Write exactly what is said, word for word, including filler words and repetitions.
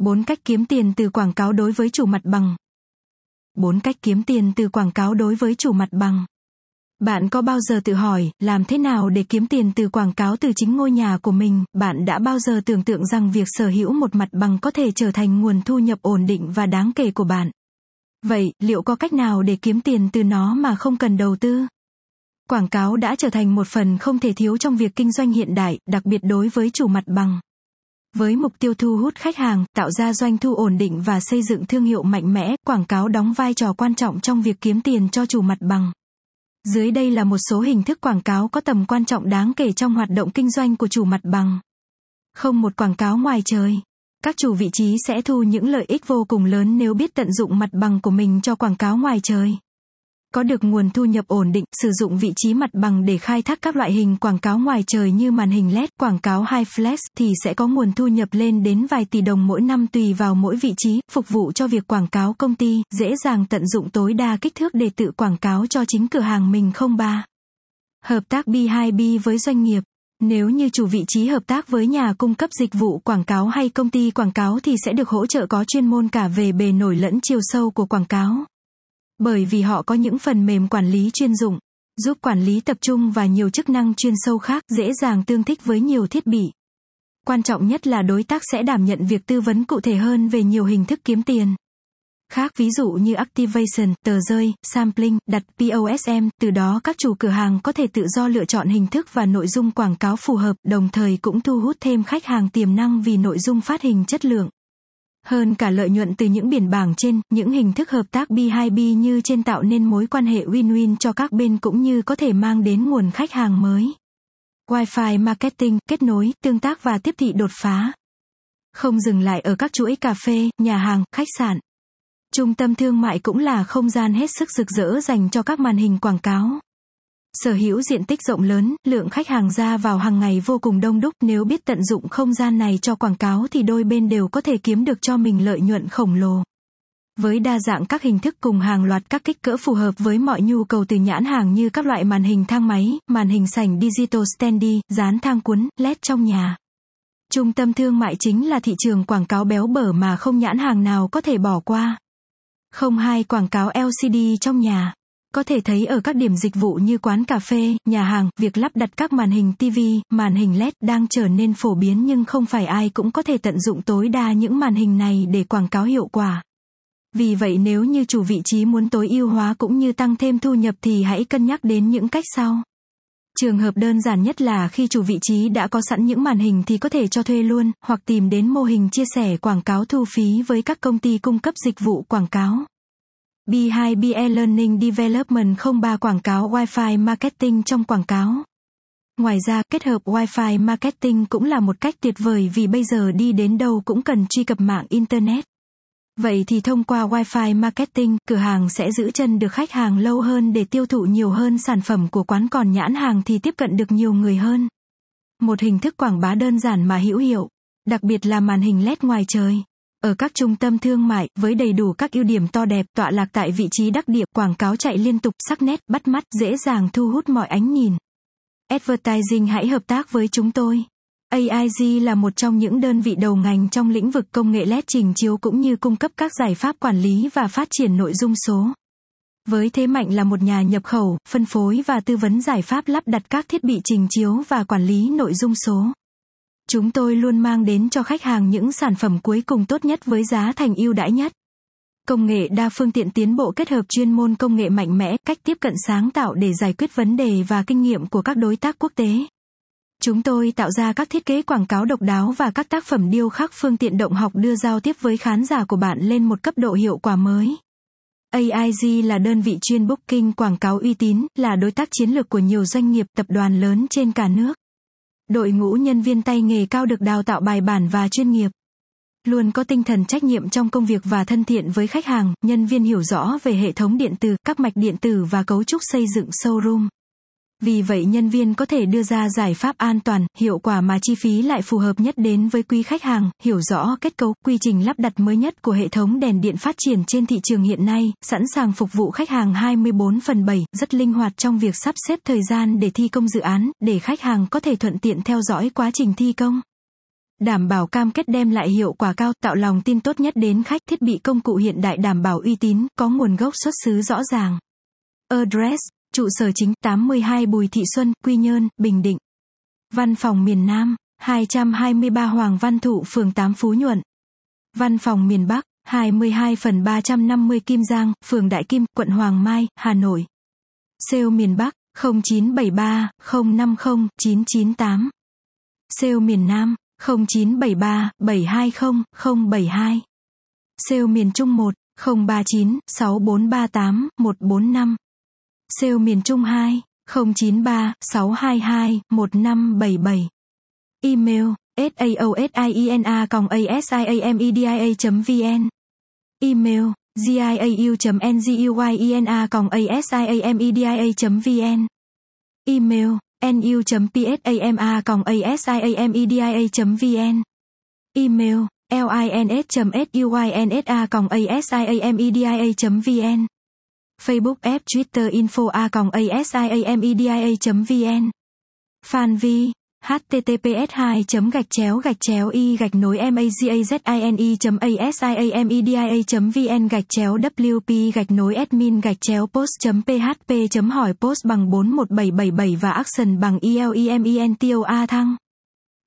bốn cách kiếm tiền từ quảng cáo đối với chủ mặt bằng. bốn cách kiếm tiền từ quảng cáo đối với chủ mặt bằng. Bạn có bao giờ tự hỏi, làm thế nào để kiếm tiền từ quảng cáo từ chính ngôi nhà của mình? Bạn đã bao giờ tưởng tượng rằng việc sở hữu một mặt bằng có thể trở thành nguồn thu nhập ổn định và đáng kể của bạn? Vậy, liệu có cách nào để kiếm tiền từ nó mà không cần đầu tư? Quảng cáo đã trở thành một phần không thể thiếu trong việc kinh doanh hiện đại, đặc biệt đối với chủ mặt bằng. Với mục tiêu thu hút khách hàng, tạo ra doanh thu ổn định và xây dựng thương hiệu mạnh mẽ, quảng cáo đóng vai trò quan trọng trong việc kiếm tiền cho chủ mặt bằng. Dưới đây là một số hình thức quảng cáo có tầm quan trọng đáng kể trong hoạt động kinh doanh của chủ mặt bằng. Không một quảng cáo ngoài trời. Các chủ vị trí sẽ thu những lợi ích vô cùng lớn nếu biết tận dụng mặt bằng của mình cho quảng cáo ngoài trời. Có được nguồn thu nhập ổn định, sử dụng vị trí mặt bằng để khai thác các loại hình quảng cáo ngoài trời như màn hình led, quảng cáo high flex thì sẽ có nguồn thu nhập lên đến vài tỷ đồng mỗi năm tùy vào mỗi vị trí, phục vụ cho việc quảng cáo công ty, dễ dàng tận dụng tối đa kích thước để tự quảng cáo cho chính cửa hàng mình. Không ba. Hợp tác B hai B với doanh nghiệp. Nếu như chủ vị trí hợp tác với nhà cung cấp dịch vụ quảng cáo hay công ty quảng cáo thì sẽ được hỗ trợ có chuyên môn cả về bề nổi lẫn chiều sâu của quảng cáo. Bởi vì họ có những phần mềm quản lý chuyên dụng, giúp quản lý tập trung và nhiều chức năng chuyên sâu khác, dễ dàng tương thích với nhiều thiết bị. Quan trọng nhất là đối tác sẽ đảm nhận việc tư vấn cụ thể hơn về nhiều hình thức kiếm tiền khác, ví dụ như activation, tờ rơi, sampling, đặt pê ô ét em, từ đó các chủ cửa hàng có thể tự do lựa chọn hình thức và nội dung quảng cáo phù hợp, đồng thời cũng thu hút thêm khách hàng tiềm năng vì nội dung phát hình chất lượng. Hơn cả lợi nhuận từ những biển bảng trên, những hình thức hợp tác B hai B như trên tạo nên mối quan hệ win-win cho các bên cũng như có thể mang đến nguồn khách hàng mới. Wi-Fi marketing, kết nối, tương tác và tiếp thị đột phá. Không dừng lại ở các chuỗi cà phê, nhà hàng, khách sạn. Trung tâm thương mại cũng là không gian hết sức rực rỡ dành cho các màn hình quảng cáo. Sở hữu diện tích rộng lớn, lượng khách hàng ra vào hàng ngày vô cùng đông đúc, nếu biết tận dụng không gian này cho quảng cáo thì đôi bên đều có thể kiếm được cho mình lợi nhuận khổng lồ. Với đa dạng các hình thức cùng hàng loạt các kích cỡ phù hợp với mọi nhu cầu từ nhãn hàng như các loại màn hình thang máy, màn hình sảnh digital standy, dán thang cuốn, led trong nhà. Trung tâm thương mại chính là thị trường quảng cáo béo bở mà không nhãn hàng nào có thể bỏ qua. Không hai quảng cáo lờ xê đê trong nhà. Có thể thấy ở các điểm dịch vụ như quán cà phê, nhà hàng, việc lắp đặt các màn hình ti vi, màn hình led đang trở nên phổ biến nhưng không phải ai cũng có thể tận dụng tối đa những màn hình này để quảng cáo hiệu quả. Vì vậy nếu như chủ vị trí muốn tối ưu hóa cũng như tăng thêm thu nhập thì hãy cân nhắc đến những cách sau. Trường hợp đơn giản nhất là khi chủ vị trí đã có sẵn những màn hình thì có thể cho thuê luôn, hoặc tìm đến mô hình chia sẻ quảng cáo thu phí với các công ty cung cấp dịch vụ quảng cáo. B hai B E-Learning Development không ba quảng cáo Wi-Fi marketing trong quảng cáo. Ngoài ra, kết hợp Wi-Fi marketing cũng là một cách tuyệt vời vì bây giờ đi đến đâu cũng cần truy cập mạng Internet. Vậy thì thông qua Wi-Fi marketing, cửa hàng sẽ giữ chân được khách hàng lâu hơn để tiêu thụ nhiều hơn sản phẩm của quán, còn nhãn hàng thì tiếp cận được nhiều người hơn. Một hình thức quảng bá đơn giản mà hữu hiệu, đặc biệt là màn hình led ngoài trời. Ở các trung tâm thương mại, với đầy đủ các ưu điểm to đẹp, tọa lạc tại vị trí đắc địa, quảng cáo chạy liên tục, sắc nét, bắt mắt, dễ dàng thu hút mọi ánh nhìn. Advertising hãy hợp tác với chúng tôi. a i giê là một trong những đơn vị đầu ngành trong lĩnh vực công nghệ led trình chiếu cũng như cung cấp các giải pháp quản lý và phát triển nội dung số. Với thế mạnh là một nhà nhập khẩu, phân phối và tư vấn giải pháp lắp đặt các thiết bị trình chiếu và quản lý nội dung số. Chúng tôi luôn mang đến cho khách hàng những sản phẩm cuối cùng tốt nhất với giá thành ưu đãi nhất. Công nghệ đa phương tiện tiến bộ kết hợp chuyên môn công nghệ mạnh mẽ, cách tiếp cận sáng tạo để giải quyết vấn đề và kinh nghiệm của các đối tác quốc tế. Chúng tôi tạo ra các thiết kế quảng cáo độc đáo và các tác phẩm điêu khắc phương tiện động học đưa giao tiếp với khán giả của bạn lên một cấp độ hiệu quả mới. a i giê là đơn vị chuyên booking quảng cáo uy tín, là đối tác chiến lược của nhiều doanh nghiệp, tập đoàn lớn trên cả nước. Đội ngũ nhân viên tay nghề cao được đào tạo bài bản và chuyên nghiệp. Luôn có tinh thần trách nhiệm trong công việc và thân thiện với khách hàng, nhân viên hiểu rõ về hệ thống điện tử, các mạch điện tử và cấu trúc xây dựng showroom. Vì vậy nhân viên có thể đưa ra giải pháp an toàn, hiệu quả mà chi phí lại phù hợp nhất đến với quý khách hàng, hiểu rõ kết cấu, quy trình lắp đặt mới nhất của hệ thống đèn điện phát triển trên thị trường hiện nay, sẵn sàng phục vụ khách hàng hai mươi bốn trên bảy, rất linh hoạt trong việc sắp xếp thời gian để thi công dự án, để khách hàng có thể thuận tiện theo dõi quá trình thi công. Đảm bảo cam kết đem lại hiệu quả cao, tạo lòng tin tốt nhất đến khách, thiết bị công cụ hiện đại đảm bảo uy tín, có nguồn gốc xuất xứ rõ ràng. Address, trụ sở chính tám mươi hai Bùi Thị Xuân, Quy Nhơn, Bình Định. Văn phòng miền Nam, hai trăm hai mươi ba Hoàng Văn Thụ, phường tám Phú Nhuận. Văn phòng miền Bắc, hai mươi hai phần ba trăm năm mươi Kim Giang, phường Đại Kim, quận Hoàng Mai, Hà Nội. Sale miền Bắc, không chín bảy ba không năm không chín chín tám. Sale miền Nam, không chín bảy ba bảy hai không không bảy hai. Sale miền Trung một, không ba chín sáu bốn ba tám một bốn năm. Sale miền Trung hai, không chín ba sáu hai hai một năm bảy bảy. Email, saosina còng asiamedia chấm vn. Email, giau chấm nguyen còng asiamedia chấm vn. Email, nu chấm psama còng asiamedia chấm vn. Email, lins chấm suynsa còng asiamedia chấm vn. Facebook app Twitter info a còng asiamedia chấm vn. Fanpage https hai gạch chéo gạch chéo y gạch nối mazazine chấm asiamedia chấm vn gạch chéo wp gạch nối admin gạch chéo post chấm php chấm hỏi post bằng bốn một bảy bảy bảy và action bằng elementor a thăng.